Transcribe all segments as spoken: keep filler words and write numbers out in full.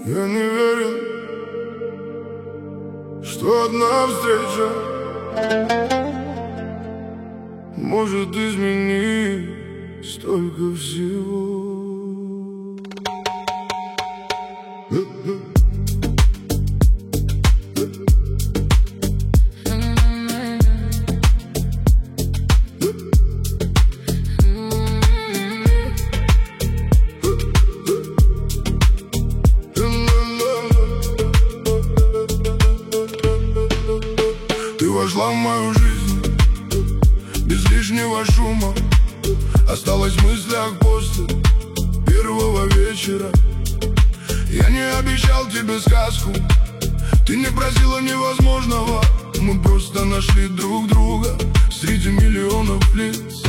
Я не верил, что одна встреча может изменить столько всего. Ты вошла в мою жизнь без лишнего шума. Осталась в мыслях после первого вечера. Я не обещал тебе сказку, ты не просила невозможного. Мы просто нашли друг друга среди миллионов лиц.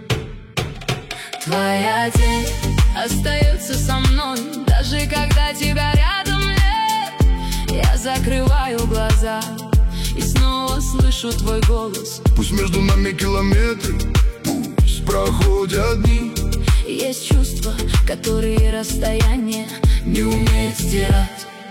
Твоя тень остается со мной, даже когда тебя рядом нет. Я закрываю глаза и снова слышу твой голос. Пусть между нами километры, пусть проходят дни. Есть чувства, которые расстояние не умеет стирать.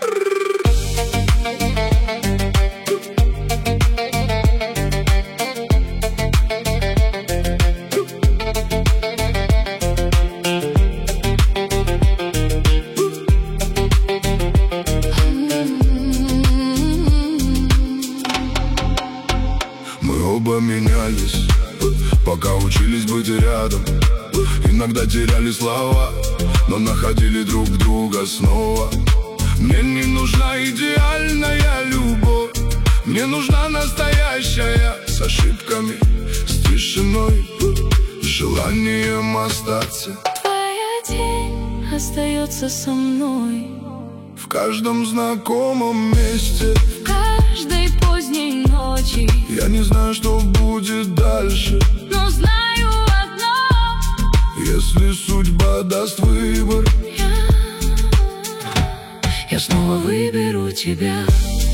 Мы оба менялись, пока учились быть рядом. Иногда теряли слова, но находили друг друга снова. Мне не нужна идеальная любовь, мне нужна настоящая, с ошибками, с тишиной, с желанием остаться. Твоя тень остается со мной В каждом знакомом месте, в каждой поздней ночи. я не знаю, что будет дальше, но знаю одно: если судьба даст выбор, я, я снова выберу тебя.